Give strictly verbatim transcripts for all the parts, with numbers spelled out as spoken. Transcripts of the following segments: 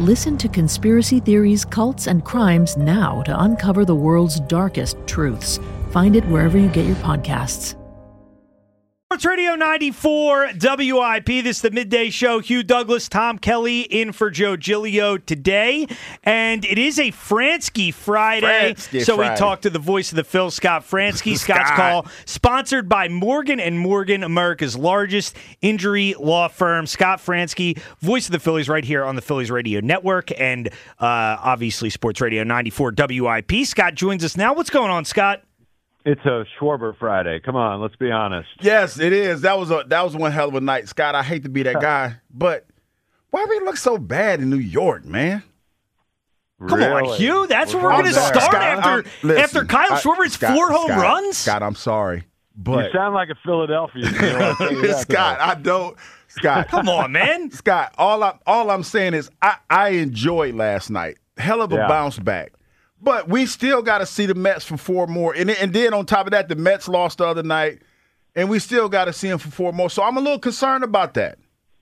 Listen to conspiracy theories, cults, and crimes now to uncover the world's darkest truths. Find it wherever you get your podcasts. Sports Radio ninety-four W I P. This is the midday show. Hugh Douglas, Tom Kelly in for Joe Giglio today. And it is a Fransky Friday. Fransky so Friday. we talked to the voice of the Phil, Scott Fransky. Scott's Scott. Call, sponsored by Morgan and Morgan, America's largest injury law firm. Scott Fransky, voice of the Phillies right here on the Phillies Radio Network and uh, obviously Sports Radio ninety-four W I P. Scott joins us now. What's going on, Scott? It's a Schwarber Friday. Come on, let's be honest. Yes, it is. That was a that was one hell of a night, Scott. I hate to be that guy, but why we look so bad in New York, man? Come Really? on, Hugh. That's where we're I'm going to sorry, start Scott. after I'm- listen, after Kyle I- Schwarber's Scott, four home Scott, runs. Scott, I'm sorry, but You sound like a Philadelphia. Scott, I don't. Scott, Come on, man. Scott, all I all I'm saying is I I enjoyed last night. Hell of a Yeah. bounce back. But we still got to see the Mets for four more. And, and then on top of that, the Mets lost the other night, and we still got to see them for four more. So I'm a little concerned about that.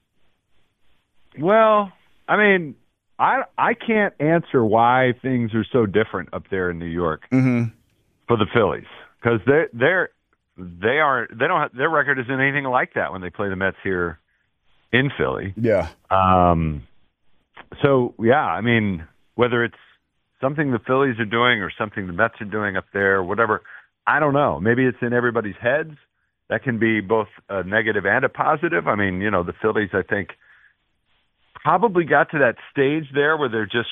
Well, I mean, I I can't answer why things are so different up there in New York Mm-hmm. for the Phillies because they they're they are they don't have, their record isn't anything like that when they play the Mets here in Philly. Yeah. Um, so yeah, I mean, whether it's something the Phillies are doing or something the Mets are doing up there, whatever, I don't know. Maybe it's in everybody's heads. That can be both a negative and a positive. I mean, you know, the Phillies, I think, probably got to that stage there where they're just,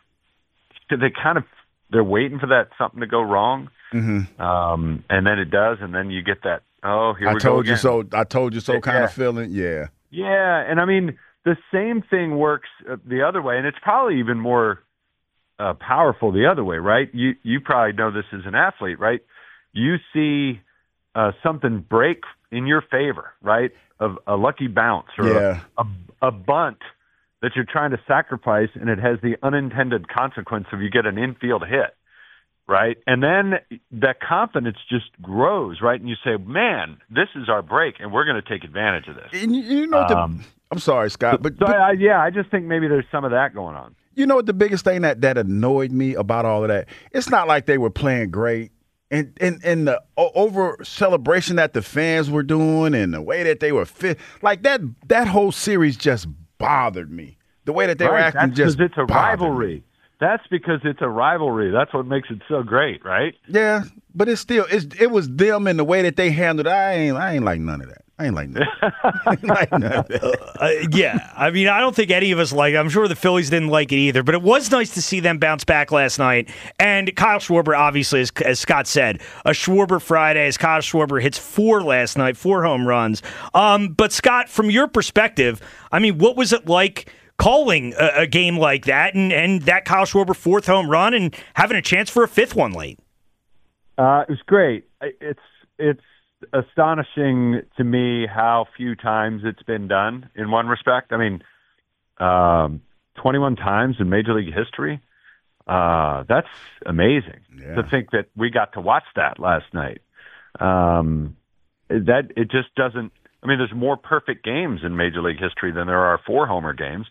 they kind of, they're waiting for that something to go wrong. Mm-hmm. Um, and then it does, and then you get that, oh, here I we go told you again. so. I told you so Yeah. kind of feeling. Yeah. Yeah, and I mean, the same thing works uh, the other way, and it's probably even more uh, powerful the other way, right? You you probably know this as an athlete, right? You see uh, something break in your favor, right? Of a lucky bounce or Yeah. a, a, a bunt that you're trying to sacrifice, and it has the unintended consequence of you get an infield hit, right? And then that confidence just grows, right? And you say, man, this is our break, and we're going to take advantage of this. And you, you know what the, Um, I'm sorry, Scott, but, So but I, yeah, I just think maybe there's some of that going on. you know what the biggest thing that, that annoyed me about all of that? It's not like they were playing great. And, and, and the o- over celebration that the fans were doing and the way that they were fit, like that that whole series just bothered me. The way that they were Right, acting that's just because it's a bothered me. rivalry. That's because it's a rivalry. That's what makes it so great, right? Yeah, but it's still it's it was them and the way that they handled it. I ain't I ain't like none of that. I ain't like none. I ain't like none of that. Uh, yeah, I mean, I don't think any of us like it. I'm sure the Phillies didn't like it either, but it was nice to see them bounce back last night. And Kyle Schwarber, obviously, as, as Scott said, a Schwarber Friday, as Kyle Schwarber hits four last night, four home runs. Um, but, Scott, from your perspective, I mean, what was it like calling a, a game like that and, and that Kyle Schwarber fourth home run and having a chance for a fifth one late? Uh, it was great. It's it's astonishing to me how few times it's been done in one respect. I mean, um, twenty-one times in Major League history. Uh, that's amazing Yeah. to think that we got to watch that last night. Um, that it just doesn't. I mean, there's more perfect games in Major League history than there are four homer games.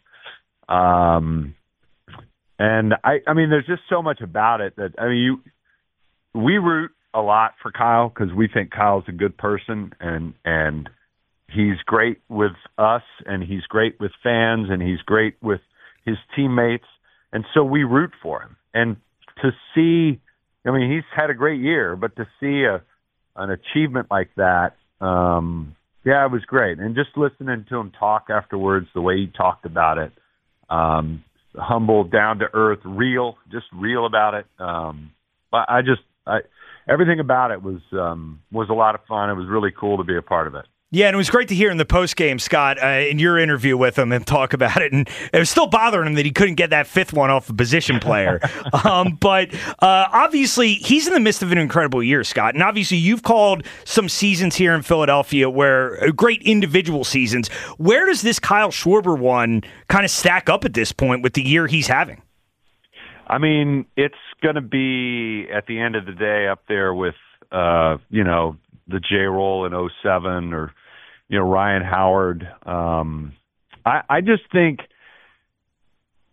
Um, and I, I mean, there's just so much about it that I mean, you, we root a lot for Kyle because we think Kyle's a good person and and he's great with us and he's great with fans and he's great with his teammates, and so we root for him. And to see, I mean, he's had a great year, but to see a an achievement like that, um, yeah, it was great. And just listening to him talk afterwards, the way he talked about it, um, humble, down to earth, real, just real about it. Um, but I just, I, everything about it was um, was a lot of fun. It was really cool to be a part of it. Yeah, and it was great to hear in the postgame, Scott, uh, in your interview with him and talk about it. And it was still bothering him that he couldn't get that fifth one off a position player. um, but uh, obviously, he's in the midst of an incredible year, Scott. And obviously, you've called some seasons here in Philadelphia where uh, great individual seasons. Where does this Kyle Schwarber one kind of stack up at this point with the year he's having? I mean, it's going to be, at the end of the day, up there with, uh, you know, the J-Roll in oh seven or, you know, Ryan Howard. Um, I, I just think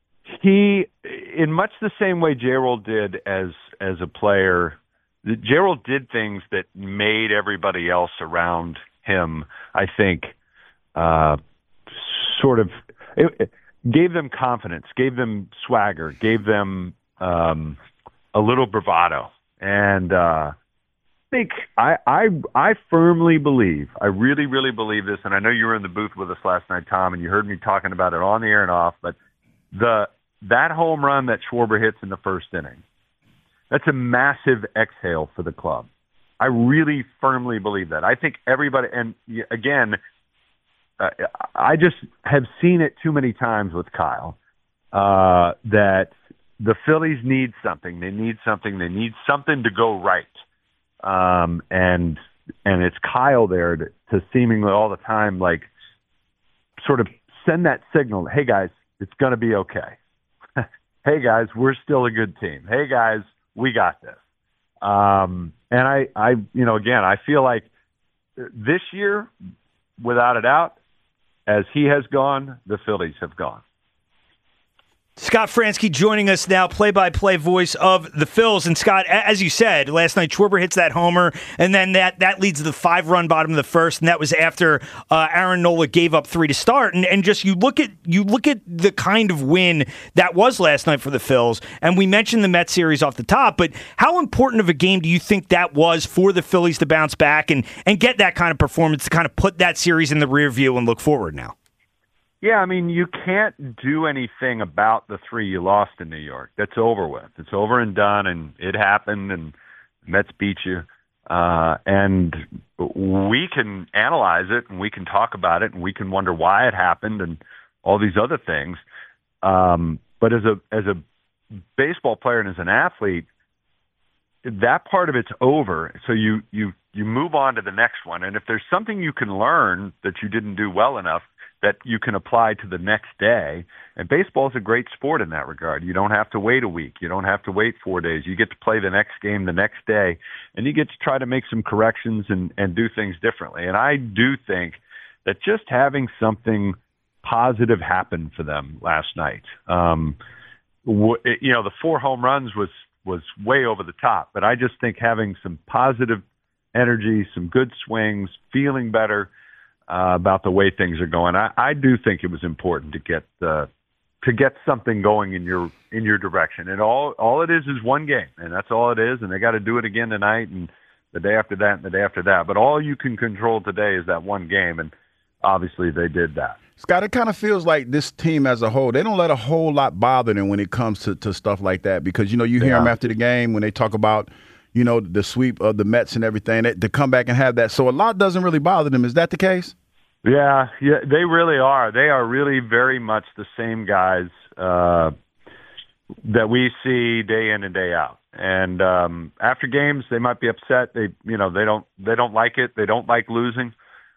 he, in much the same way J-Roll did as as a player, J-Roll did things that made everybody else around him, I think, uh, sort of it, it gave them confidence, gave them swagger, gave them um, a little bravado. And uh, I think I, I I firmly believe, I really, really believe this, and I know you were in the booth with us last night, Tom, and you heard me talking about it on the air and off, but the that home run that Schwarber hits in the first inning, that's a massive exhale for the club. I really firmly believe that. I think everybody, and again, uh, I just have seen it too many times with Kyle, uh, that the Phillies need something. They need something. They need something to go right. Um, and and it's Kyle there to, to seemingly all the time, like, sort of send that signal, hey, guys, it's going to be okay. Hey, guys, we're still a good team. Hey, guys, we got this. Um, and I, I, you know, again, I feel like this year, without a doubt, as he has gone, the Phillies have gone. Scott Franzke joining us now, play-by-play voice of the Phils. And Scott, as you said, last night Schwarber hits that homer, and then that, that leads to the five-run bottom of the first, and that was after uh, Aaron Nola gave up three to start. And, and just you look at you look at the kind of win that was last night for the Phils, and we mentioned the Mets series off the top, but how important of a game do you think that was for the Phillies to bounce back and, and get that kind of performance to kind of put that series in the rear view and look forward now? Yeah, I mean, you can't do anything about the three you lost in New York. That's over with. It's over and done, and it happened, and the Mets beat you. Uh, and we can analyze it, and we can talk about it, and we can wonder why it happened and all these other things. Um, but as a as a baseball player and as an athlete, that part of it's over. So you, you, you move on to the next one. And if there's something you can learn that you didn't do well enough, that you can apply to the next day. And baseball is a great sport in that regard. You don't have to wait a week. You don't have to wait four days. You get to play the next game the next day, and you get to try to make some corrections and, and do things differently. And I do think that just having something positive happen for them last night, um, w- you know, the four home runs was, was way over the top, but I just think having some positive energy, some good swings, feeling better, Uh, about the way things are going. I, I do think it was important to get uh, to get something going in your in your direction. And all all it is is one game, and that's all it is. And they got to do it again tonight, and the day after that, and the day after that. But all you can control today is that one game, and obviously they did that. Scott, it kind of feels like this team as a whole, they don't let a whole lot bother them when it comes to, to stuff like that. Because, you know, you hear yeah. them after the game when they talk about, you know, the sweep of the Mets and everything, they, to come back and have that. So a lot doesn't really bother them. Is that the case? Yeah, yeah, they really are. They are really very much the same guys uh, that we see day in and day out. And um, after games, they might be upset. They, you know, they don't they don't like it. They don't like losing.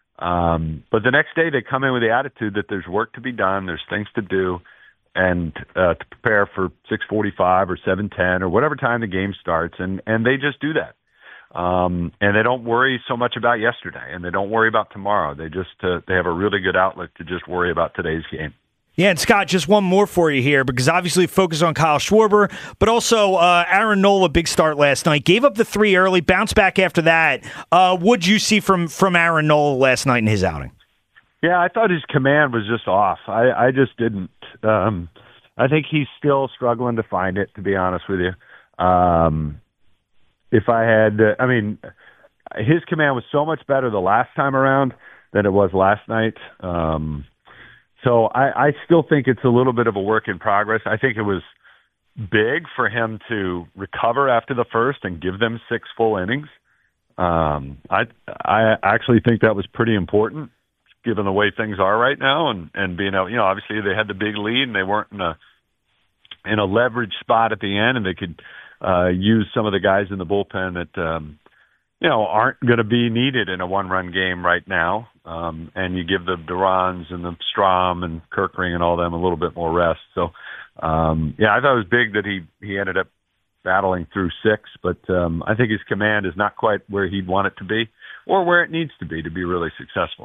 Um, but the next day, they come in with the attitude that there's work to be done, there's things to do, and uh, to prepare for six forty-five or seven ten or whatever time the game starts. And and they just do that. Um, and they don't worry so much about yesterday, and they don't worry about tomorrow. They just uh, they have a really good outlet to just worry about today's game. Yeah, and Scott, just one more for you here, because obviously focus on Kyle Schwarber, but also uh, Aaron Nola, big start last night. Gave up the three early, bounced back after that. Uh, what'd you see from, from Aaron Nola last night in his outing? Yeah, I thought his command was just off. I, I just didn't. Um, I think he's still struggling to find it, to be honest with you. Um If I had, uh, I mean, his command was so much better the last time around than it was last night. Um, so I, I still think it's a little bit of a work in progress. I think it was big for him to recover after the first and give them six full innings. Um, I I actually think that was pretty important, given the way things are right now, and and being able, you know, obviously they had the big lead and they weren't in a in a leverage spot at the end, and they could uh, use some of the guys in the bullpen that um, you know aren't going to be needed in a one-run game right now. Um, and you give the Durans and the Strom and Kirkring and all them a little bit more rest. So, um, yeah, I thought it was big that he, he ended up battling through six, but um, I think his command is not quite where he'd want it to be or where it needs to be to be really successful.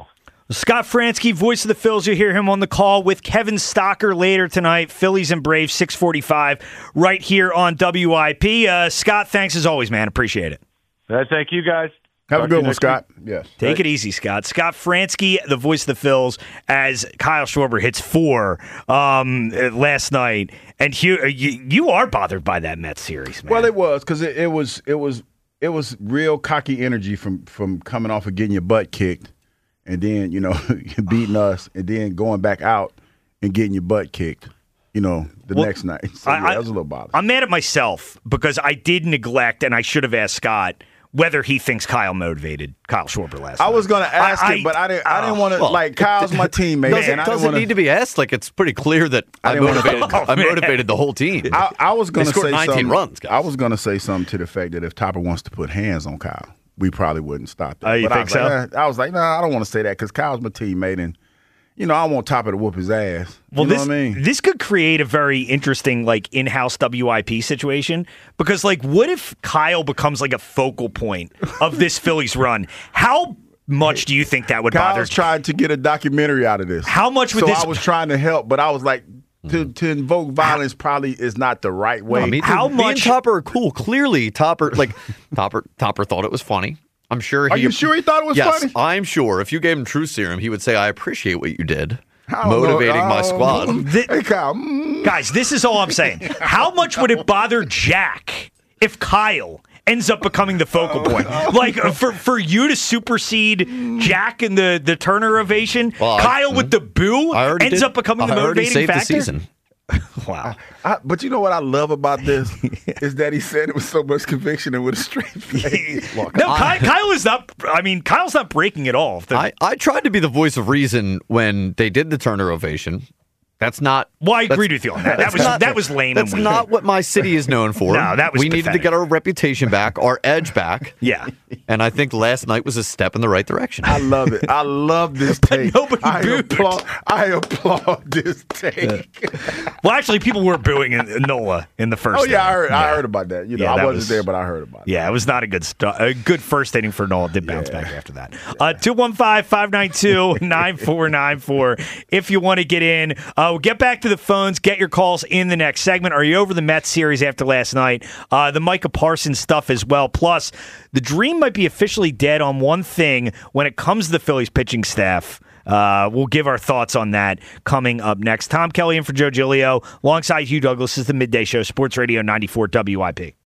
Scott Franzke, voice of the Phils. You'll hear him on the call with Kevin Stocker later tonight. Phillies and Braves, six forty-five, right here on W I P. Uh, Scott, thanks as always, man. Appreciate it. Uh, thank you, guys. Have Talk a good one, next Scott. week. Yes. Take it easy, Scott. Scott Franzke, the voice of the Phils, as Kyle Schwarber hits four um, last night. And Hugh, you, you are bothered by that Mets series, man. Well, it was because it, it was it was it was real cocky energy from from coming off of getting your butt kicked, and then you know beating us, and then going back out and getting your butt kicked. You know, the Well, next night. So, I, yeah, that was a little bothersome. I'm mad at myself because I did neglect, and I should have asked Scott whether he thinks Kyle motivated Kyle Schwarber last I night. was going to ask I, it, but I didn't. I didn't oh, want to. well, like Kyle's my teammate, Does it, and I does didn't it wanna, need to be asked? Like, it's pretty clear that I, I didn't wanna- motivated, Oh, I man. motivated the whole team. I, I was going They to scored say nineteen something. runs, guys. I was going to say something to the fact that if Topper wants to put hands on Kyle, we probably wouldn't stop that. Oh, you but I think was so? Like, eh, I was like, no, nah, I don't want to say that because Kyle's my teammate, and you know, I want Topper to whoop his ass. Well, you know this what I mean? this could create a very interesting like in-house W I P situation because like what if Kyle becomes like a focal point of this Phillies run? How much do you think that would bother? Kyle's trying to get a documentary out of this. How much would so this- I was trying to help, but I was like, to to invoke violence probably is not the right way. I mean, How me and much- Topper are cool. Clearly, Topper like Topper Topper thought it was funny. I'm sure. He, Are you sure he thought it was yes, funny? I'm sure. If you gave him truth serum, he would say, "I appreciate what you did, I don't know. motivating my I don't squad." know. Thi- Hey, Kyle. mm, Guys, this is all I'm saying. How much would it bother Jack if Kyle ends up becoming the focal point? Like uh, for for you to supersede Jack in the, the Turner ovation, Well, I- Kyle with the boo I already ends did- up becoming the I already motivating saved factor. the season. Wow. I, but you know what I love about this is that he said it with so much conviction and with a straight face. Look, No, Kyle, Kyle is not. I mean, Kyle's not breaking at all. The- I, I tried to be the voice of reason when they did the Turner ovation. That's not. well, I that's- agreed with you on that. That that's was not- that was lame. That's and weak. not what my city is known for. No, that was We needed to pathetic. get our reputation back, our edge back. Yeah. And I think last night was a step in the right direction. I love it. I love this take. nobody I booed. applaud. I applaud this take. Well, actually, people were booing in, in NOLA in the first. Oh yeah, I inning. heard. I heard about that. You know, Yeah, I that wasn't was- there, but I heard about it. Yeah, it was not a good stu- a good first inning for Noel. Did bounce back after that. Uh, two one five, five nine two, nine four nine four if you want to get in. Uh, we'll get back to the phones. Get your calls in the next segment. Are you over the Mets series after last night? Uh, the Micah Parsons stuff as well. Plus, the dream might be officially dead on one thing when it comes to the Phillies pitching staff. Uh, we'll give our thoughts on that coming up next. Tom Kelly in for Joe Giglio alongside Hugh Douglas is the Midday Show, Sports Radio ninety-four W I P.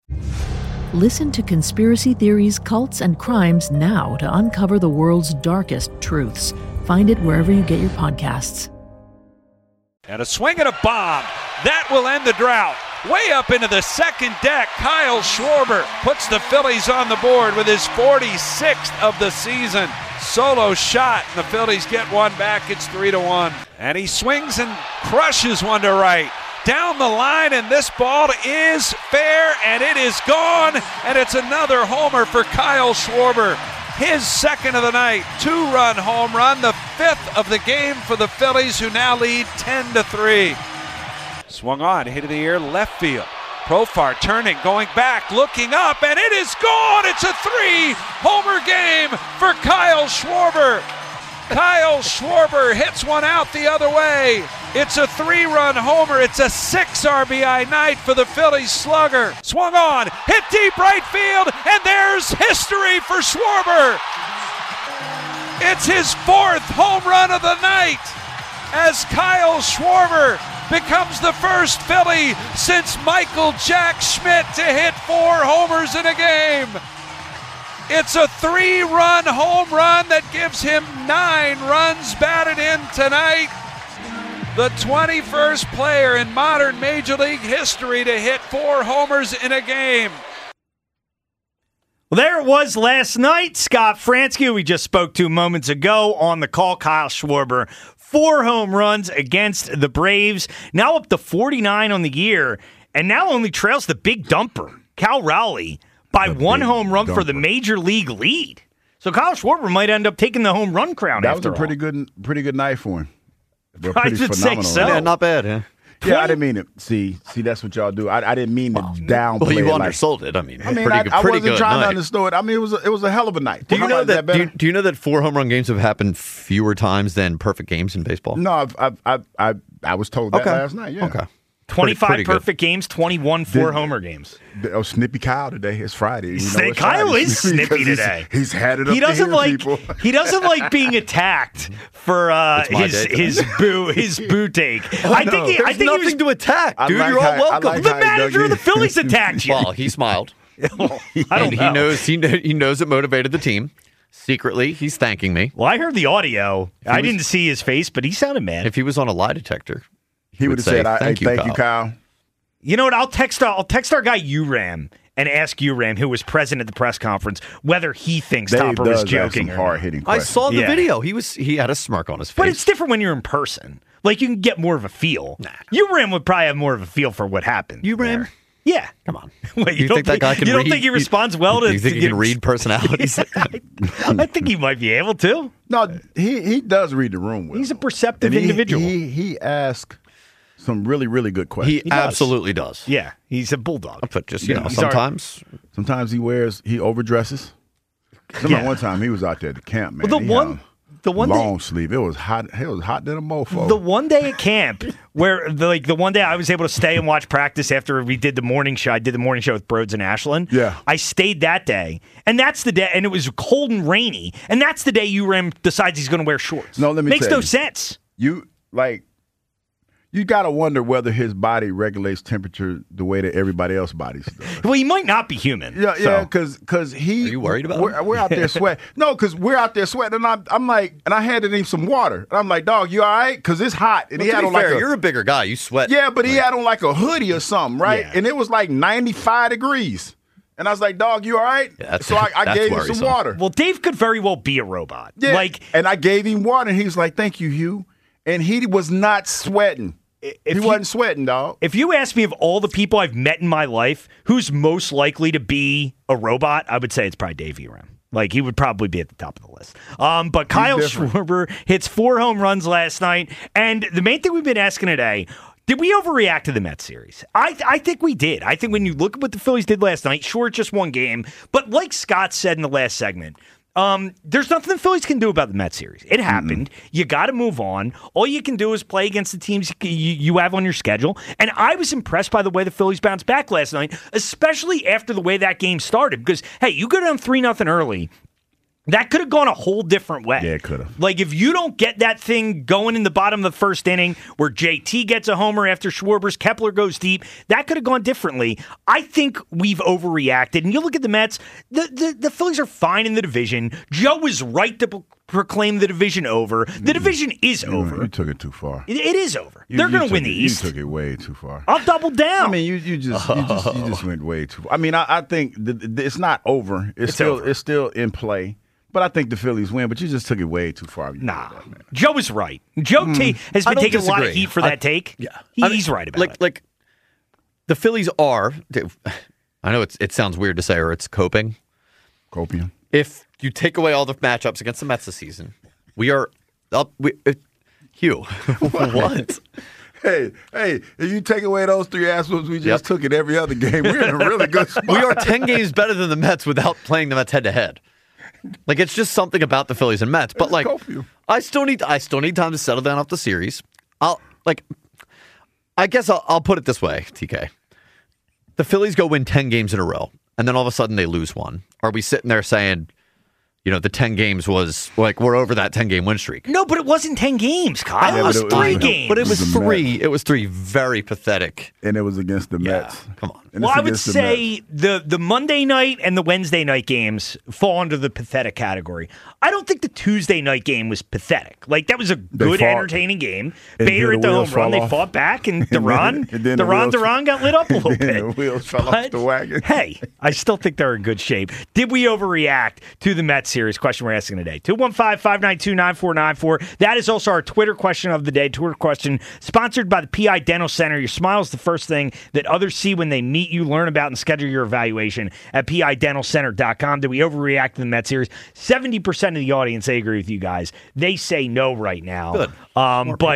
Listen to conspiracy theories, cults, and crimes now to uncover the world's darkest truths. Find it wherever you get your podcasts. And a swing and a bomb. That will end the drought. Way up into the second deck, Kyle Schwarber puts the Phillies on the board with his forty-sixth of the season. Solo shot, and the Phillies get one back. It's three to one. And he swings and crushes one to right. Down the line, and this ball is fair, and it is gone. And it's another homer for Kyle Schwarber. His second of the night, two-run home run, the fifth of the game for the Phillies, who now lead ten to three. Swung on, hit in the air, left field. Profar turning, going back, looking up, and it is gone! It's a three-homer game for Kyle Schwarber. Kyle Schwarber hits one out the other way. It's a three-run homer. It's a six R B I night for the Phillies slugger. Swung on, hit deep right field, and there's history for Schwarber. It's his fourth home run of the night as Kyle Schwarber becomes the first Philly since Michael Jack Schmidt to hit four homers in a game. It's a three-run home run that gives him nine runs batted in tonight. The twenty-first player in modern Major League history to hit four homers in a game. Well, there it was last night. Scott Franzke, who we just spoke to moments ago on the call. Kyle Schwarber, four home runs against the Braves. Now up to forty-nine on the year, and now only trails the big dumper, Cal Raleigh, by The one big home run for the dumper. major league lead. So Kyle Schwarber might end up taking the home run crown That was after a pretty all. good, pretty good night for him. Well, I pretty would say phenomenal so. night. Yeah, not bad, huh? Yeah, I didn't mean to. See, see, that's what y'all do. I, I didn't mean to downplay Well, you it. undersold it. I mean, I mean, pretty, I, good- I pretty wasn't good trying night. to understand it. I mean, it was a, it was a hell of a night. Do you How know about that? do, better? you, do you know that four home run games have happened fewer times than perfect games in baseball? No, I've, I've, I've, I, I was told that Okay. last night. Yeah. Okay. twenty-five pretty good. perfect games, twenty-one four Did- homer games. Oh, Snippy Kyle today. It's Friday. You know, Snip- it's Kyle Friday. is snippy Because he's- today. He's had it up He to doesn't here, like people. he doesn't like being attacked for uh, It's my his day. his boo his boo take. I think he, I There's think he nothing was to attack, I dude. like You're all how- I welcome. like the how he manager of dug the in. Phillies attacked you. Well, he smiled, I don't and he know. knows he kn- he knows it motivated the team. Secretly, he's thanking me. Well, I heard the audio. I was- didn't see his face, but he sounded mad. If he was on a lie detector, He would would have say, said, I, "Thank hey, you, thank you, Kyle. You know what? I'll text. I'll text our guy U RAM and ask U RAM, who was present at the press conference, whether he thinks Dave Topper does was have joking. some or not. hard-hitting I questions. saw the Yeah. video. He was he had a smirk on his face. But it's different when you're in person. Like you can get more of a feel. U RAM would probably have more of a feel for what happened. U RAM? there. Yeah. Come on. Wait, you, don't think that guy can You don't read? think he responds well to? You think to he can get- read personalities? I think he might be able to. No, he he does read the room well. He's a perceptive And he, individual. He he asks some really really good questions. he does. absolutely does. Yeah, he's a bulldog. But just you Yeah. know, He's our- sometimes Sometimes he wears he overdresses. Remember Yeah. one time he was out there at the camp, man. Well, the He had one- a the one long day- sleeve. It was hot. It was hot than a mofo. The one day at camp where, the, like, the one day I was able to stay and watch practice after we did the morning show. I did the morning show with Broads and Ashland. Yeah. I stayed that day, and that's the day, and it was cold and rainy, and that's the day U RAM decides he's going to wear shorts. No, let me makes tell no you. sense. you like you got to wonder whether his body regulates temperature the way that everybody else's bodies does. Well, he might not be human. Yeah, so. yeah, because because he. Are you worried about We're, him? we're out there sweating. No, because we're out there sweating, and I'm, I'm like, and I handed him some water, and I'm like, dog, you all right? Because it's hot, and Well, he to had be on fair, like a, you're a bigger guy. You sweat. yeah, but he had on like a hoodie or something, right? Yeah. And it was like ninety-five degrees, and I was like, dog, you all right? Yeah, that's- so I, I that's gave him worrisome. some water. Well, Dave could very well be a robot. Yeah, Like, and I gave him water, and he was like, thank you, Hugh, and he was not sweating. if he you- wasn't sweating, dog. if you ask me of all the people I've met in my life, who's most likely to be a robot, I would say it's probably Dave U RAM. Like, he would probably be at the top of the list. Um, but Kyle different. Schwarber hits four home runs last night. And the main thing we've been asking today, did we overreact to the Mets series? I I think we did. I think when you look at what the Phillies did last night, sure, it's just one game. But like Scott said in the last segment, Um, there's nothing the Phillies can do about the Mets series. It happened. Mm-hmm. You got to move on. All you can do is play against the teams you, you have on your schedule. And I was impressed by the way the Phillies bounced back last night, especially after the way that game started. Because, hey, you go down three nothing early. That could have gone a whole different way. Yeah, it could have. Like, if you don't get that thing going in the bottom of the first inning where J T gets a homer after Schwarber's, Kepler goes deep, that could have gone differently. I think we've overreacted. And you look at the Mets, the, the, the Phillies are fine in the division. Joe was right to pro- proclaim the division over. The division is You- over. You took it too far. It, it is over. You- They're you going to took win the it- East. You took it way too far. I'll double down. I mean, you you just you just, you just went way too far. I mean, I, I think th- th- it's not over. It's, It's still over. it's still in play. But I think the Phillies win. But you just took it way too far. You Nah, did that, man. Joe is right. Joe T has I been don't taking a lot of disagree. heat for I- that take. Yeah, He- I mean, he's right about like, it. Like the Phillies are. I know it's it sounds weird to say, or it's coping. Copium. If you take away all the matchups against the Mets this season, we are up. We, uh, Hugh, what? Hey, hey! If you take away those three ass whoops we just Yep. took in every other game, we're in a really good spot. We are ten games better than the Mets without playing the Mets head to head. Like it's just something about the Phillies and Mets. But It's like, copium. I still need I still need time to settle down off the series. I'll like, I guess I'll, I'll put it this way, T K. The Phillies go win ten games in a row, and then all of a sudden they lose one. Are we sitting there saying, you know, the ten games was like we're over that ten game win streak? No, but it wasn't ten games, Kyle. Yeah, it but was it was- three I know, games. But it was It was the three. Mets. It was three very pathetic. and it was against the Yeah, Mets. come on. And Well, it's I would against the say Mets. the, the Monday night and the Wednesday night games fall under the pathetic category. I don't think the Tuesday night game was pathetic. Like, that was a good, fought. entertaining game. And Bader then at the the home wheels run. fell They off. fought back, and then- Duran, and then the Duran, wheels- Duran got lit up a little then bit. the wheels fell off But, the wagon. Hey, I still think they're in good shape. Did we overreact to the Mets series? Question we're asking today. two one five, five nine two, nine four nine four. That is also our Twitter question of the day. Twitter question sponsored by the P I Dental Center. Your smile is the first thing that others see when they meet you. Learn about and schedule your evaluation at P I dental center dot com. Did we overreact to the Mets series? seventy percent of the audience, they agree with you guys. They say no right now. Good. Um, More but people.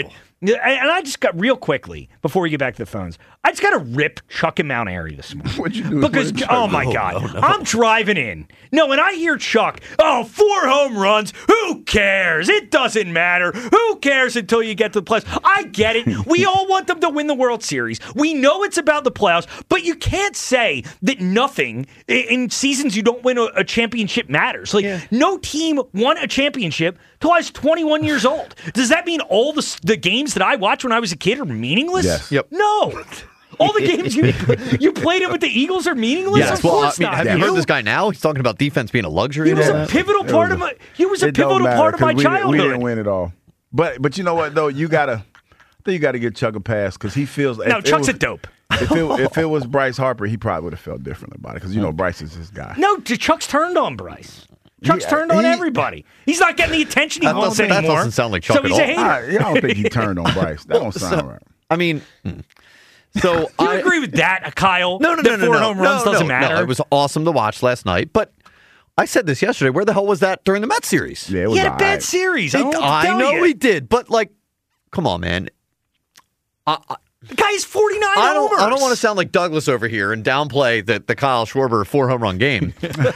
Yeah, and I just got real quickly before we get back to the phones. I just got to rip Chuck and Mount Airy this morning. What'd you do? Because Chuck? oh my No, god, no, no. I'm driving in. No, when I hear Chuck, oh, four home runs. Who cares? It doesn't matter. Who cares until you get to the playoffs? I get it. We all want them to win the World Series. We know it's about the playoffs, but you can't say that nothing in seasons you don't win a, a championship matters. Like Yeah. no team won a championship till I was twenty-one years old. Does that mean all the the games that I watched when I was a kid are meaningless? Yes. Yep. No. All the games you you played with the Eagles are meaningless. Yes. Of Well, I course mean, not. have you heard this guy now? He's talking about defense being a luxury. He and was all a that. pivotal It part was of a- my. He was a It don't pivotal matter, part of 'cause my we didn't- childhood. We didn't win it all. But but you know what though, you gotta. I think you got to give Chuck a pass because he feels. No, if it Chuck's was- a dope. If it, if it was Bryce Harper, he probably would have felt differently about it because you know Bryce is his guy. No, Chuck's turned on Bryce. Chuck's He- turned on he- every He's not getting the attention he That wants doesn't- that anymore. doesn't sound like Chuck so at he's a all. hater. I, I don't think he turned on Bryce. That don't sound so- right. I mean, hmm. so Do you I agree with that, Kyle? No, no, that no, no, four no. home runs no, doesn't no, matter. No, it was awesome to watch last night, but I said this yesterday. Where the hell was that during the Mets series? Yeah, it was he had a all bad right. series. I, He- don't know what to I tell know you. he did, but like, come on, man. I, I, The guy is forty-nine I don't. homers. I don't want to sound like Douglas over here and downplay the, the Kyle Schwarber four home run game.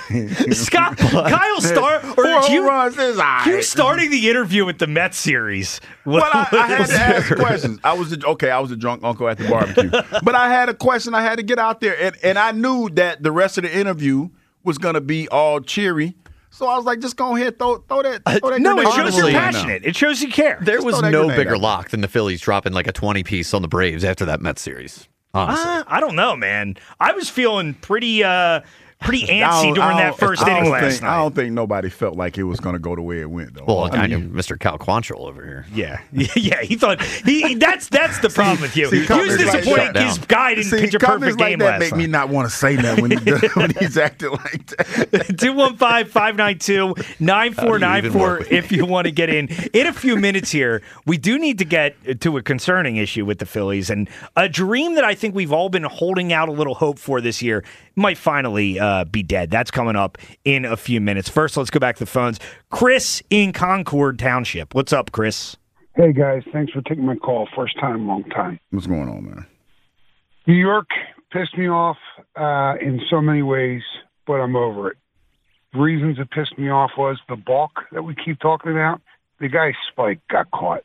Scott, Kyle Star or Four home you, runs is all you right. starting the interview with the Mets series. But I, I had to ask questions. I was a, okay. I was a drunk uncle at the barbecue, but I had a question. I had to get out there, and, and I knew that the rest of the interview was gonna be all cheery. So I was like, just go ahead, throw throw that. Throw that No, it grenade shows Honestly, you're in there. passionate. It shows you care. There Just was throw that no grenade bigger out. lock than the Phillies dropping like a twenty piece on the Braves after that Mets series. Honestly, Uh, I don't know, man. I was feeling pretty uh, pretty I antsy don't- during I that don't- first I don't inning last think, night. I don't think nobody felt like it was gonna go the way it went, though. well, I I mean, knew Mister Cal Quantrill over here. Yeah, yeah. He thought he. That's that's the problem with you. see, He was comments like disappointed that- his guy didn't See, pitch a comments perfect like game that last make night. me not want to say that when, he does, when he's acting like that. two one five, five nine two, nine four nine four even work with if you want to get in. In a few minutes here, we do need to get to a concerning issue with the Phillies and a dream that I think we've all been holding out a little hope for this year might finally uh, be dead. That's coming up in a few minutes. First, let's go back to the phones. Chris in Concord Township. What's up, Chris? Hey guys, thanks for taking my call. First time, long time. What's going on, man? New York pissed me off uh, in so many ways, but I'm over it. The reasons it pissed me off was the balk that we keep talking about. The guy Spike got caught.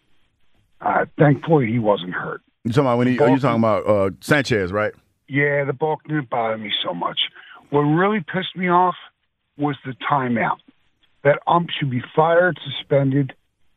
Uh, thankfully, he wasn't hurt. You talking about when he? Are you talking about uh, Sanchez, right? Yeah, the balk didn't bother me so much. What really pissed me off was the timeout. That ump should be fired, suspended,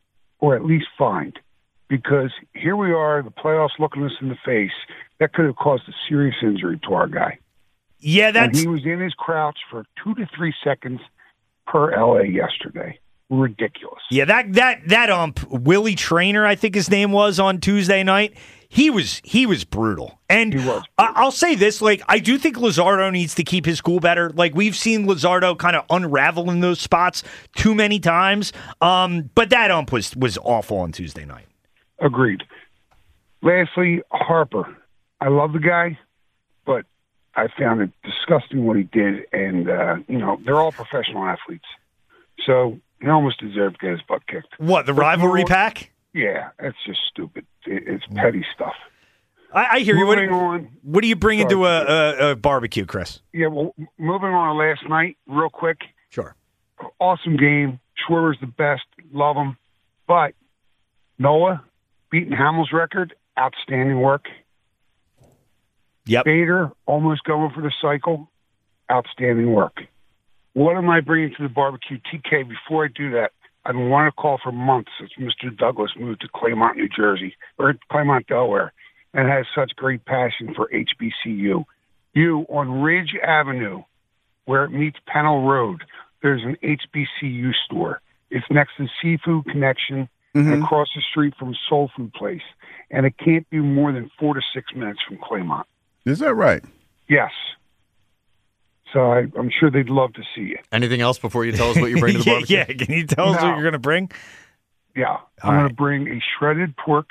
or at least fined. Because here we are, the playoffs looking us in the face. That could have caused a serious injury to our guy. Yeah, And that's he was in his crouch for two to three seconds per L A yesterday. Ridiculous. yeah that that that ump Willie Trainer, I think his name was on Tuesday night. He was he was brutal, and He was. I- I'll say this: like I do think Luzardo needs to keep his cool better. Like we've seen Luzardo kind of unravel in those spots too many times. Um, but that ump was was awful on Tuesday night. Agreed. Lastly, Harper. I love the guy, but I found it disgusting what he did. And, uh, you know, they're all professional athletes. So he almost deserved to get his butt kicked. What the rivalry more- pack? Yeah, that's just stupid. It, it's petty stuff. I, I hear you. What, Moving on. what do you bring into Sorry. a, a, a barbecue, Chris? Yeah, well, moving on to last night, real quick. Sure. Awesome game. Schwarber's the best. Love him. But Noah beating Hamill's record. Outstanding work. Yep. Bader almost going for the cycle. Outstanding work. What am I bringing to the barbecue? T K, before I do that, I've been wanting to call for months since Mister Douglas moved to Claymont, New Jersey, or Claymont, Delaware, and has such great passion for H B C U. You, on Ridge Avenue, where it meets Pennell Road, there's an H B C U store. It's next to Seafood Connection and across the street from Soul Food Place. And it can't be more than four to six minutes from Claymont. Is that right? Yes. So I, I'm sure they'd love to see you. Anything else before you tell us what you bring to the yeah, barbecue? yeah. Can you tell us No. what you're going to bring? Yeah. All I'm going right. to bring a shredded pork.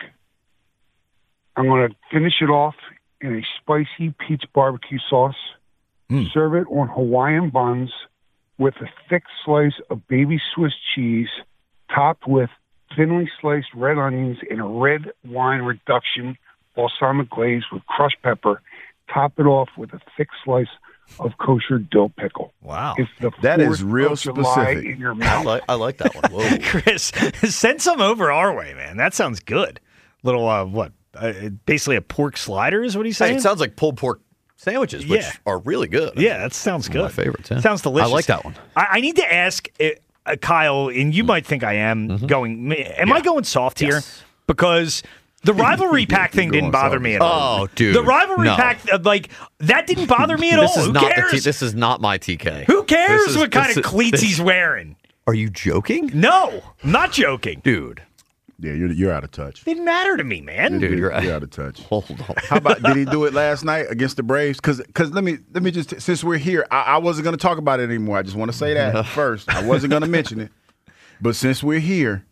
I'm going to finish it off in a spicy pizza barbecue sauce. Mm. Serve it on Hawaiian buns with a thick slice of baby Swiss cheese topped with thinly sliced red onions in a red wine reduction, balsamic glaze with crushed pepper. Top it off with a thick slice of kosher dill pickle. Wow. It's the That is fourth real of July specific. in your I mouth. like, I like that one. Whoa. Chris, send some over our way, man. That sounds good. Little, uh, what? Uh, basically a pork slider is what he's saying? Hey, it sounds like pulled pork sandwiches, which Yeah. are really good. Yeah, that sounds good. One of my favorites, yeah. Sounds delicious. I like that one. I, I need to ask uh, Kyle, and you might think I am Mm-hmm. going. Am I going soft here? Yes. Because the rivalry pack thing Going didn't bother soft. me at all. Oh, dude. The rivalry No. pack, uh, like that, didn't bother me at This all. is Who not cares? the t- this is not my T K. Who cares This is- what kind this of is- cleats this- he's wearing? Are you joking? No, I'm not joking. Dude. Yeah, you're you're out of touch. Didn't matter to me, man. Dude, you're, You're out of touch. Hold on. How about did he do it last night against the Braves? Because because let me let me just since we're here, I, I wasn't going to talk about it anymore. I just want to say that first. I wasn't going to mention it, but since we're here,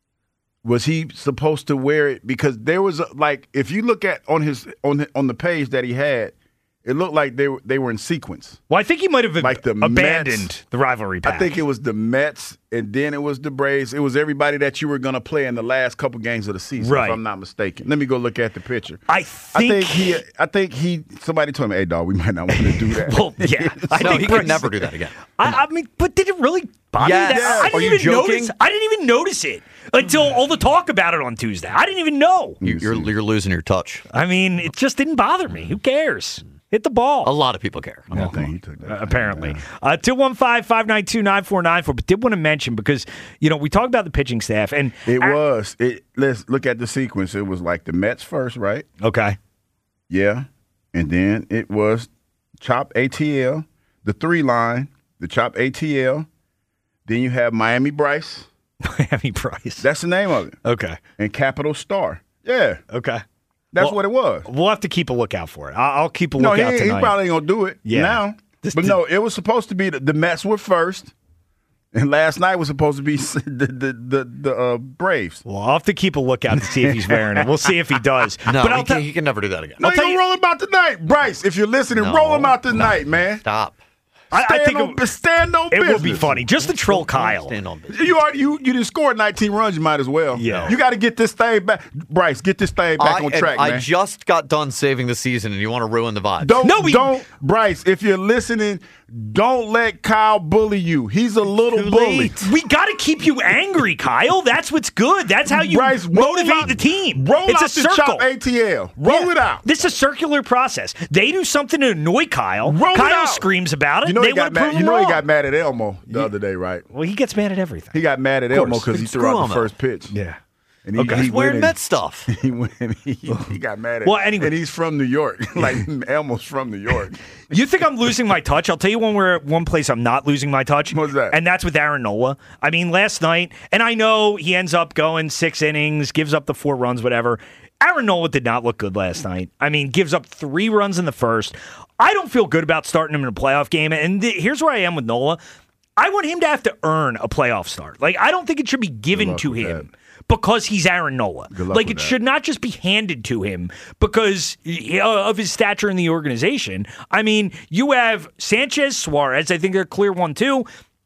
was he supposed to wear it? Because there was a, like if you look at on his on the, on the page that he had, it looked like they were they were in sequence. Well, I think he might have Like the abandoned Mets. the rivalry pack. I think it was the Mets, and then it was the Braves. It was everybody that you were going to play in the last couple games of the season, Right. if I'm not mistaken. Let me go look at the picture. I I think, think he. I think he. Somebody told me, "Hey, dog, we might not want to do that." Well, yeah. I no, think he Bryce- could never do that again. I, I mean, but did it really bother Yes. you? That? I didn't Are you even joking? notice. I didn't even notice it until all the talk about it on Tuesday. I didn't even know. You, you're, you're losing your touch. I mean, it just didn't bother me. Who cares? Hit the ball. A lot of people care. I think he took that. Uh, apparently. Uh, two one five, five nine two, nine four nine four. But did want to mention, because, you know, we talked about the pitching staff. and It I- was. It. Let's look at the sequence. It was like the Mets first, right? Okay. Yeah, and then it was Chop A T L, the three line, the Chop A T L. Then you have Miami Bryce. Miami Price. That's the name of it. Okay. And Capital Star. Yeah, Okay. that's Well, what it was. We'll have to keep a lookout for it. I'll, I'll keep a No, lookout he, he tonight. probably ain't gonna do it Yeah. now. This- but no, it was supposed to be the, the Mets were first, and last night was supposed to be the the the, the uh, Braves. Well, I'll have to keep a lookout to see if he's wearing it. We'll see if he does. No, but I'll he, tell can, he can never do that again. No, I'll you tell gonna you- roll him out tonight, Bryce. If you're listening, No, roll him out no. tonight, man. Stop. I, I Stand think on, it, stand on it business. will be funny. Just to troll Kyle. Stand on business. You already you you just scored nineteen runs. You might as well. Yeah. You got to get this thing back, Bryce. Get this thing back I, on and track, I man. just got done saving the season, and you want to ruin the vibe. Don't No, we- don't Bryce. If you're listening, don't let Kyle bully you. He's a little Too bully. late. We got to keep you angry, Kyle. That's what's good. That's how you Bryce, roll motivate out- the team. Roll it's out a the circle. Chop A T L. Roll Yeah. it out. This is a circular process. They do something to annoy Kyle. Roll it Kyle out. screams about it. You know they he got want to prove mad. You him know he wrong. got mad at Elmo the other day, right? Well, he gets mad at everything. He got mad at course. Elmo because he Screw threw out Elmo. the first pitch. Yeah. And he, Okay. he He's wearing went Met and- stuff. He went. and He, he got mad at. Well, anyway. and he's from New York. Like Elmo's from New York. You think I'm losing my touch? I'll tell you one where one place I'm not losing my touch. What's that? And that's with Aaron Nola. I mean, last night, and I know he ends up going six innings, gives up the four runs, whatever. Aaron Nola did not look good last night. I mean, gives up three runs in the first. I don't feel good about starting him in a playoff game. And th- here's where I am with Nola. I want him to have to earn a playoff start. Like, I don't think it should be given luck to with him. that. Because he's Aaron Nola. Good luck Like, with it that. should not just be handed to him because uh, of his stature in the organization. I mean, you have Sanchez, Suarez. I think they're clear one, too.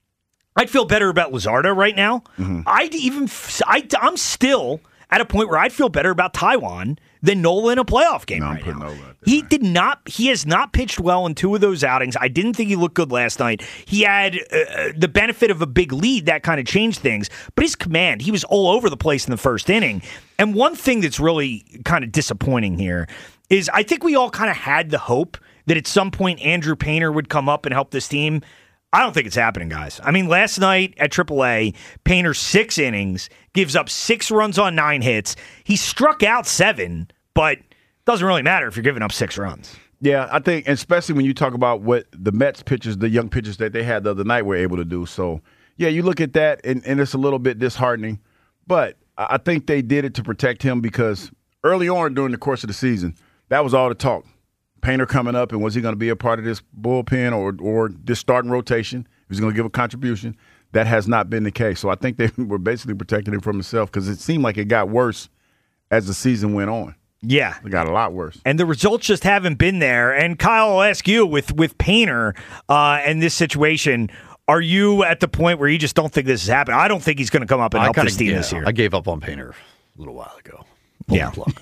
I'd feel better about Luzardo right now. Mm-hmm. I'd even, I, I'm still at a point where I'd feel better about Taiwan than Nola in a playoff game No, I'm right putting now. Nola out there, He man. did not, he has not pitched well in two of those outings. I didn't think he looked good last night. He had uh, the benefit of a big lead that kind of changed things, but his command, he was all over the place in the first inning. And one thing that's really kind of disappointing here is I think we all kind of had the hope that at some point Andrew Painter would come up and help this team. I don't think it's happening, guys. I mean, last night at triple A, Painter six innings, gives up six runs on nine hits. He struck out seven, but doesn't really matter if you're giving up six runs. Yeah, I think, especially when you talk about what the Mets pitchers, the young pitchers that they had the other night were able to do. So, yeah, you look at that, and, and it's a little bit disheartening. But I I think they did it to protect him because early on during the course of the season, that was all the talk. Painter coming up, and was he going to be a part of this bullpen or or this starting rotation? He was going to give a contribution. That has not been the case. So I think they were basically protecting him from himself because it seemed like it got worse as the season went on. Yeah. It got a lot worse. And the results just haven't been there. And Kyle, I'll ask you with, with Painter uh, and this situation, Are you at the point where you just don't think this is happening? I don't think he's going to come up and I help kinda, this team yeah, this year. I gave up on Painter a little while ago. Pull Yeah. the plug.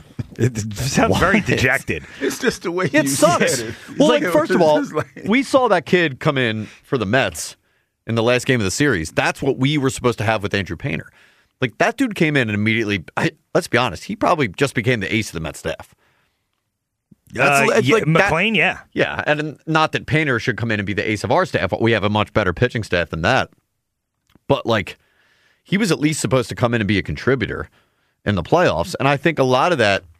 It sounds very dejected. It's just the way It you sucks. said it. Well, It's like, first of all, it's like- we saw that kid come in for the Mets in the last game of the series. That's what we were supposed to have with Andrew Painter. Like, that dude came in and immediately, I, let's be honest, he probably just became the ace of the Mets staff. That's, Uh, it's yeah, like that- McLean, yeah. Yeah, and not that Painter should come in and be the ace of our staff. We have a much better pitching staff than that. But, like, he was at least supposed to come in and be a contributor in the playoffs. And I think a lot of that,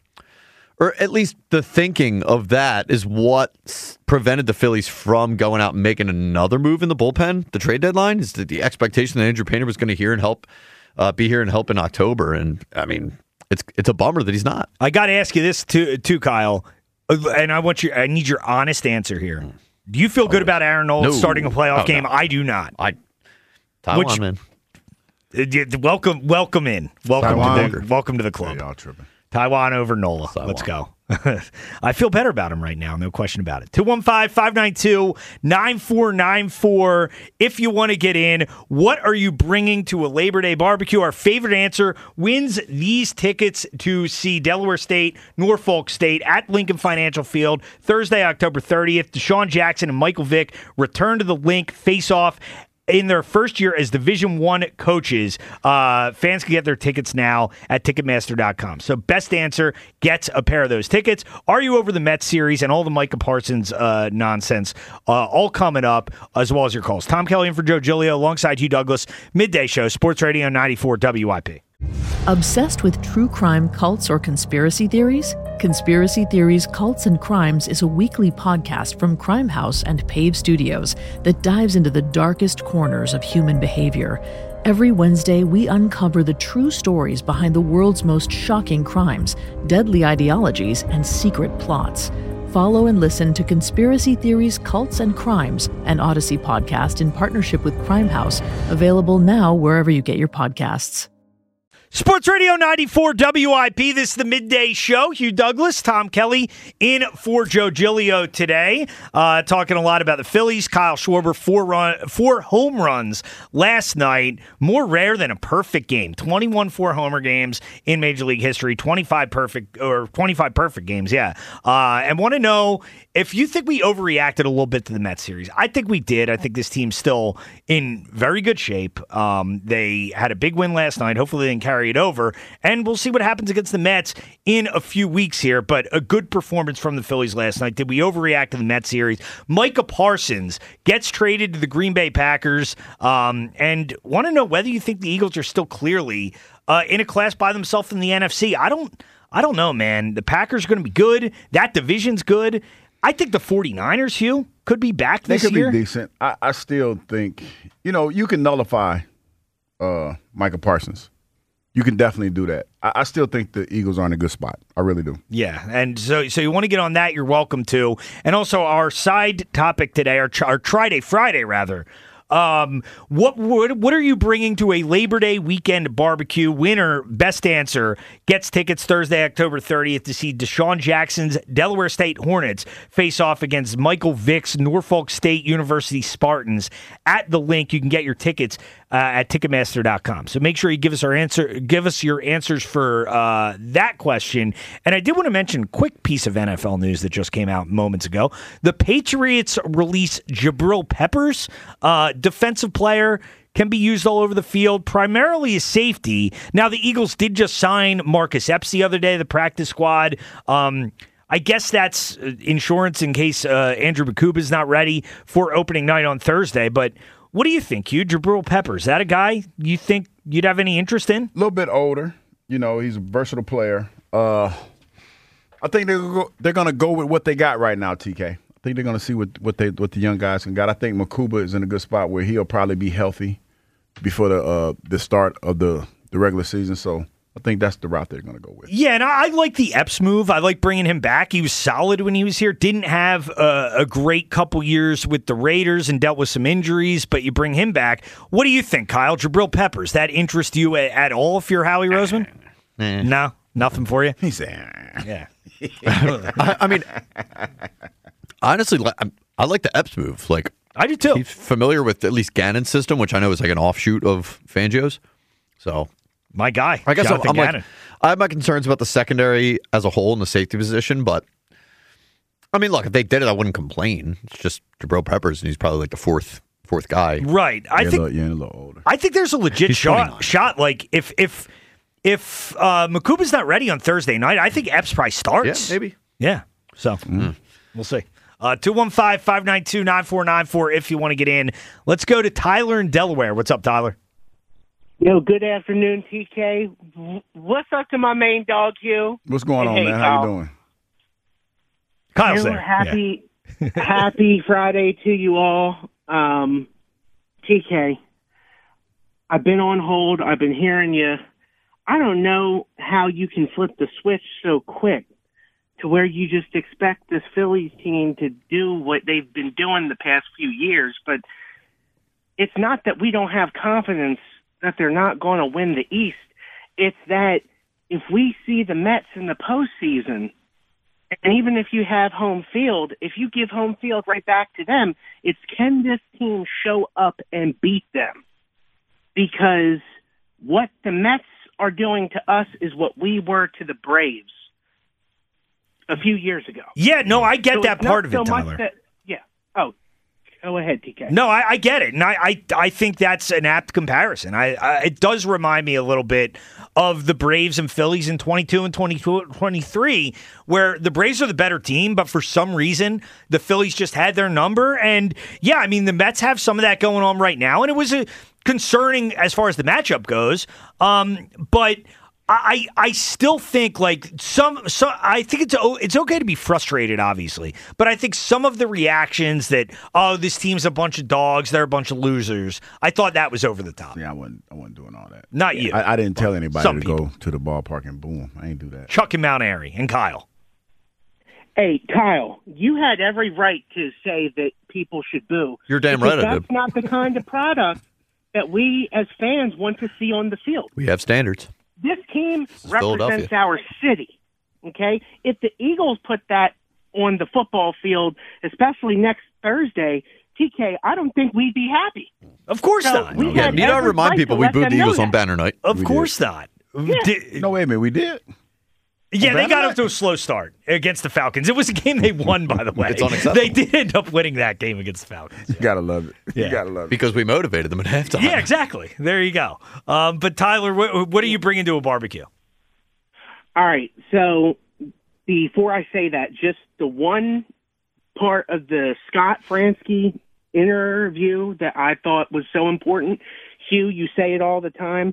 or at least the thinking of that, is what s- prevented the Phillies from going out and making another move in the bullpen, the trade deadline, is that the expectation that Andrew Painter was going to hear and help, uh, be here and help in October. And, I mean, it's it's a bummer that he's not. I got to ask you this too, too, Kyle, and I want you. I need your honest answer here. Do you feel good about Aaron Nola No. starting a playoff Oh, game? no. I do not. I Taiwan, Which- man. Uh, yeah, Welcome, welcome in. Welcome Taiwan. to the welcome to the Yeah, club. y'all tripping. Taiwan over Nola. Taiwan. Let's go. I feel better about him right now. No question about it. two one five, five nine two, nine four nine four. If you want to get in, what are you bringing to a Labor Day barbecue? Our favorite answer wins these tickets to see Delaware State, Norfolk State at Lincoln Financial Field Thursday, October thirtieth. Deshaun Jackson and Michael Vick return to the Link face-off in their first year as Division One coaches. Uh, fans can get their tickets now at Ticketmaster dot com. So best answer gets a pair of those tickets. Are you over the Mets series and all the Micah Parsons uh, nonsense? Uh, all coming up, as well as your calls. Tom Kelly in for Joe Giglio alongside Hugh Douglas. Midday Show, Sports Radio ninety-four W I P. Obsessed with true crime cults or conspiracy theories? Conspiracy Theories, Cults, and Crimes is a weekly podcast from Crime House and Pave Studios that dives into the darkest corners of human behavior. Every Wednesday, we uncover the true stories behind the world's most shocking crimes, deadly ideologies, and secret plots. Follow and listen to Conspiracy Theories, Cults, and Crimes, an Odyssey podcast in partnership with Crime House, available now wherever you get your podcasts. Sports Radio ninety-four W I P. This is the Midday Show. Hugh Douglas, Tom Kelly in for Joe Giglio today. Uh, talking a lot about the Phillies. Kyle Schwarber, four run, four home runs last night. More rare than a perfect game. twenty-one four-homer games in Major League history. twenty-five perfect, or twenty-five perfect games, yeah. Uh, and want to know if you think we overreacted a little bit to the Mets series. I think we did. I think this team's still in very good shape. Um, they had a big win last night. Hopefully they can carry it over, and we'll see what happens against the Mets in a few weeks here, but a good performance from the Phillies last night. Did we overreact to the Mets series? Micah Parsons gets traded to the Green Bay Packers, um, and want to know whether you think the Eagles are still clearly uh, in a class by themselves in the N F C. I don't, I don't know, man. The Packers are going to be good. That division's good. I think the 49ers, Hugh, could be back They this could year. be decent. I, I still think, you know, you can nullify uh, Micah Parsons. You can definitely do that. I, I still think the Eagles are in a good spot. I really do. Yeah, and so so you want to get on that, you're welcome to. And also our side topic today, our, our Tri-Day Friday, rather. Um, what, what what are you bringing to a Labor Day weekend barbecue? Winner, best answer, gets tickets Thursday, October thirtieth to see Deshaun Jackson's Delaware State Hornets face off against Michael Vick's Norfolk State University Spartans at the Link. You can get your tickets uh, at Ticketmaster dot com. So make sure you give us our answer, give us your answers for uh, that question. And I did want to mention a quick piece of N F L news that just came out moments ago. The Patriots release Jabril Peppers. Uh, defensive player, can be used all over the field, primarily as safety. Now, the Eagles did just sign Marcus Epps the other day, the practice squad. Um, I guess that's insurance in case uh, Andrew Bakuba's not ready for opening night on Thursday. But what do you think, Hugh? Jabril Peppers, is that a guy you think you'd have any interest in? A little bit older. You know, he's a versatile player. Uh, I think they're go, they're going to go with what they got right now, T K. I think they're going to see what, what they what the young guys can got. I think Makuba is in a good spot where he'll probably be healthy before the uh, the start of the, the regular season. So I think that's the route they're going to go with. Yeah, and I, I like the Epps move. I like bringing him back. He was solid when he was here. Didn't have a, a great couple years with the Raiders and dealt with some injuries, but you bring him back. What do you think, Kyle? Jabril Peppers, that interest you at, at all if you're Howie Roseman? Eh. No, nothing for you? He said, Yeah. I, I mean, honestly, I, I like the Epps move. Like, I do too. He's familiar with at least Gannon's system, which I know is like an offshoot of Fangio's. So my guy, I guess I'm, Jonathan I'm Gannon. like, I have my concerns about the secondary as a whole in the safety position, but I mean, look, if they did it, I wouldn't complain. It's just Jabril Peppers, and he's probably like the fourth fourth guy. Right. I You're think a little, you're a little older. I think there's a legit He's shot. twenty-nine. Shot like if if if uh, Makuba's not ready on Thursday night, I think Epps probably starts. Yeah, maybe. Yeah. So mm. we'll see. Uh, two one five, five nine two, nine four nine four if you want to get in. Let's go to Tyler in Delaware. What's up, Tyler? Yo, good afternoon, T K. What's up to my main dog, Hugh? What's going on, Hey, man? How Kyle. you doing? Kyle's Hugh, there. happy, happy Friday to you all. Um, T K, I've been on hold. I've been hearing you. I don't know how you can flip the switch so quick to where you just expect this Phillies team to do what they've been doing the past few years, but it's not that we don't have confidence that they're not going to win the East. It's that if we see the Mets in the postseason, and even if you have home field, if you give home field right back to them, it's can this team show up and beat them? Because what the Mets are doing to us is what we were to the Braves a few years ago. Yeah, no, I get So that it's part not of it, so much Tyler. that- yeah. Oh, go ahead, T K. No, I, I get it, and I, I I think that's an apt comparison. I, I it does remind me a little bit of the Braves and Phillies in twenty-two and twenty-three, where the Braves are the better team, but for some reason the Phillies just had their number. And yeah, I mean the Mets have some of that going on right now, and it was a concerning as far as the matchup goes. Um, but. I, I still think like some so I think it's it's okay to be frustrated, obviously, but I think some of the reactions that oh this team's a bunch of dogs, they're a bunch of losers. I thought that was over the top. Yeah, I wasn't. I wasn't doing all that. Not you. I, I didn't tell anybody Some to people. go to the ballpark and boom. I ain't do that. Chuck and Mount Airy and Kyle. Hey, Kyle, you had every right to say that people should boo. You're damn because right I that's did. not the kind of product that we as fans want to see on the field. We have standards. This team Philadelphia. represents our city, okay? If the Eagles put that on the football field, especially next Thursday, T K, I don't think we'd be happy. Of course So not. we Yeah, had need I every remind right people to we let booed them the know Eagles on that. banner night. Of We course not. Di- No, wait a minute. We did. Yeah, they Banner got night? off to a slow start against the Falcons. It was a game they won, by the way. It's unacceptable. They did end up winning that game against the Falcons. You gotta love it. Yeah. You gotta love it. Because we motivated them at halftime. Yeah, exactly. There you go. Um, but Tyler, what, what are you bringing to a barbecue? All right, so before I say that, just the one part of the Scott Fransky interview that I thought was so important. Hugh, you say it all the time,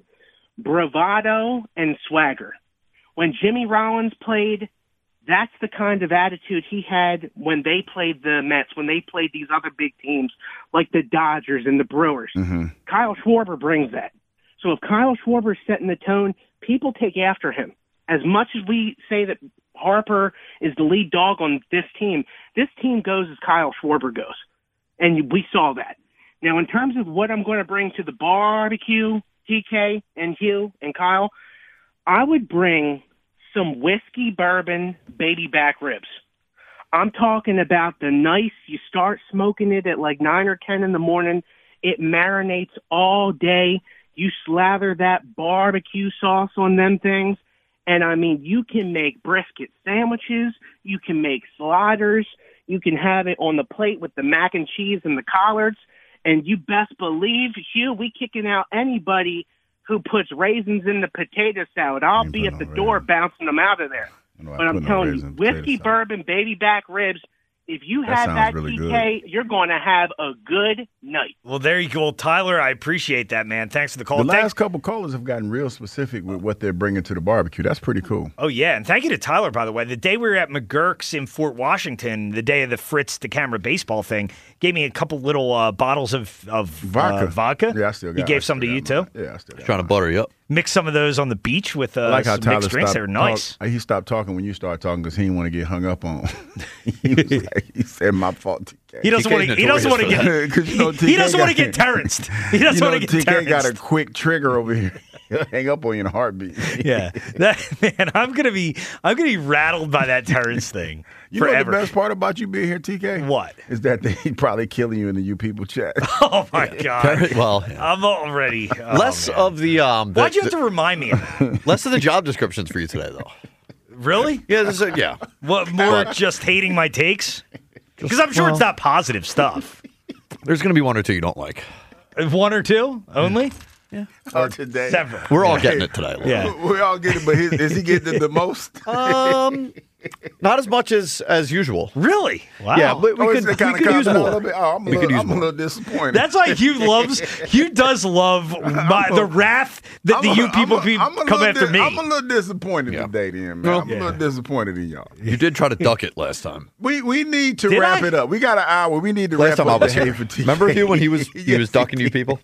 bravado and swagger. When Jimmy Rollins played, that's the kind of attitude he had when they played the Mets, when they played these other big teams like the Dodgers and the Brewers. Mm-hmm. Kyle Schwarber brings that. So if Kyle Schwarber's setting the tone, people take after him. As much as we say that Harper is the lead dog on this team, this team goes as Kyle Schwarber goes. And we saw that. Now, in terms of what I'm going to bring to the barbecue, T K and Hugh and Kyle, I would bring some whiskey bourbon baby back ribs. I'm talking about the nice, you start smoking it at like nine or ten in the morning. It marinates all day. You slather that barbecue sauce on them things. And I mean, you can make brisket sandwiches. You can make sliders. You can have it on the plate with the mac and cheese and the collards. And you best believe, Hugh, we kicking out anybody who puts raisins in the potato salad. I'll Ain't be put at no the door raisins. bouncing them out of there. I know I But I'm put no telling raisins you, in potato whiskey, salad. bourbon, baby back ribs, if you That have sounds that, really T K, you're going to have a good night. Well, there you go. Well, Tyler, I appreciate that, man. Thanks for the call. The Thank- last couple callers have gotten real specific with what they're bringing to the barbecue. That's pretty cool. Oh, yeah. And thank you to Tyler, by the way. The day we were at McGurk's in Fort Washington, the day of the Fritz to camera baseball thing, gave me a couple little uh, bottles of, of Vodka. Uh, vodka. Yeah, I still got He I gave still some to got you, too? mine. Yeah, I still got Trying to mine. butter you up. Mix some of those on the beach with uh, I like how some Tyler mixed drinks. stopped. They were nice. talk- he stopped talking when you started talking because he didn't want to get hung up on. he was like, he said, "My fault, T K." He doesn't T K's want to. He doesn't want to notorious get. for that. 'Cause you know he, T K he doesn't want to got- get terrenced. He doesn't you know, want to T get K terrenced. got a quick trigger over here. He'll hang up on you in a heartbeat. Yeah, that, man, I'm gonna be I'm gonna be rattled by that Terrence thing You forever. know the best part about you being here, T K? What? Is that they probably killing you in the You People chat. Oh my god! Well, yeah. I'm already oh, less man. of the um. The, Why'd you have the- to remind me of that? less of the job descriptions for you today, though. Really? Yeah, this is, yeah. What more? Just hating my takes? Because I'm sure well- it's not positive stuff. There's going to be one or two you don't like. One or two only? Oh, today. Several. We're all getting it today. Lou. Yeah. We all get it, but his, is he getting it the most? Um, not as much as as usual. Really? Wow. Yeah, but we Oh, could, is it we kinda could use calmed down a more. little bit? Oh, I'm, a We could little, use I'm a more. little disappointed. That's why Hugh loves. Hugh does love my, the wrath that the I'm a- you people I'm a- be, I'm a come little after di- me. I'm a little disappointed Yeah. today, then, man. Well, I'm a yeah. little disappointed in y'all. You did try to duck it last time. We we need to Did wrap I? it up. We got an hour. We need to Last wrap time I up the was here. Hey for T K. Remember you when he was he Yes, was ducking you people?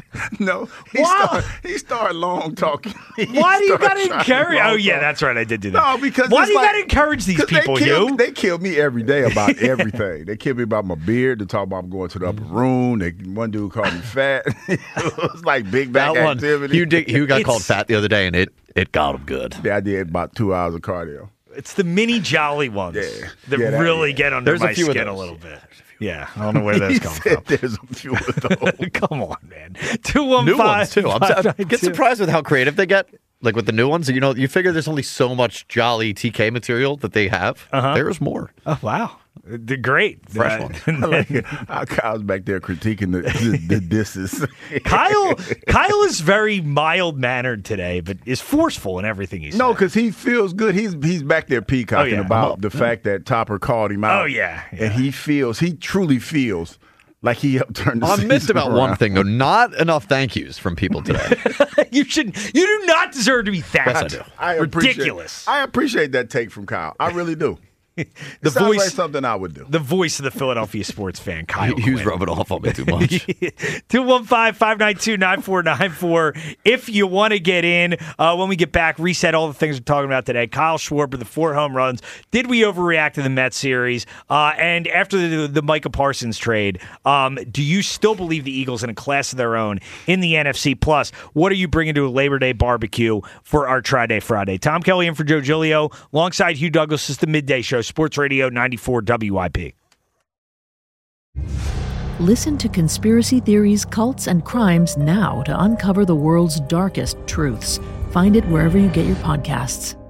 No, he Wow. started he started long talking. He Why do you started got to trying encourage? long Oh yeah, talk. that's right. I did do that. No, because why it's do you like- got to encourage these 'Cause people, they kill, Hugh? They kill me every day about everything. They kill me about my beard. They talk about I'm going to the upper room. They, one dude called me fat. It was like big back That one. activity. Hugh, did, Hugh got It's- called fat the other day, and it it got him good. Yeah, I did about two hours of cardio. It's the mini jolly ones Yeah. that Yeah, that- really yeah. get under There's a my few of skin a those. little bit. Yeah, I don't know where those He come said from. there's a few of those. Come on, man. Two one New five ones too. I'm, I get surprised with how creative they get. Like with the new ones, you know, you figure there's only so much Jolly T K material that they have. Uh-huh. There's more. Oh wow, they're great. Fresh Uh, one. and I like then it. How Kyle's back there critiquing the, the, the disses. Kyle, Kyle is very mild mannered today, but is forceful in everything he says. No, because he feels good. He's he's back there peacocking Oh, yeah. about the fact that Topper called him out. Oh, yeah, yeah. And he feels, he truly feels like he helped turn the I missed season about one around. thing though. Not enough thank yous from people today. you should. You do not deserve to be thanked. Yes, I do. I appreciate, Ridiculous. I appreciate that take from Kyle. I really do. The It sounds voice, like something I would do. the voice of the Philadelphia sports fan, Kyle. He was Quinn. rubbing off on me too much. two one five, five nine two, nine four nine four. If you want to get in, uh, when we get back, reset all the things we're talking about today. Kyle Schwarber, the four home runs. Did we overreact to the Mets series? Uh, and after the, the Micah Parsons trade, um, do you still believe the Eagles in a class of their own in the N F C? Plus, what are you bringing to a Labor Day barbecue for our Tri-Day Friday? Tom Kelly in for Joe Giglio, alongside Hugh Douglas. It's the Midday Show, Sports Radio ninety-four W I P. Listen to conspiracy theories, cults, and crimes now to uncover the world's darkest truths. Find it wherever you get your podcasts.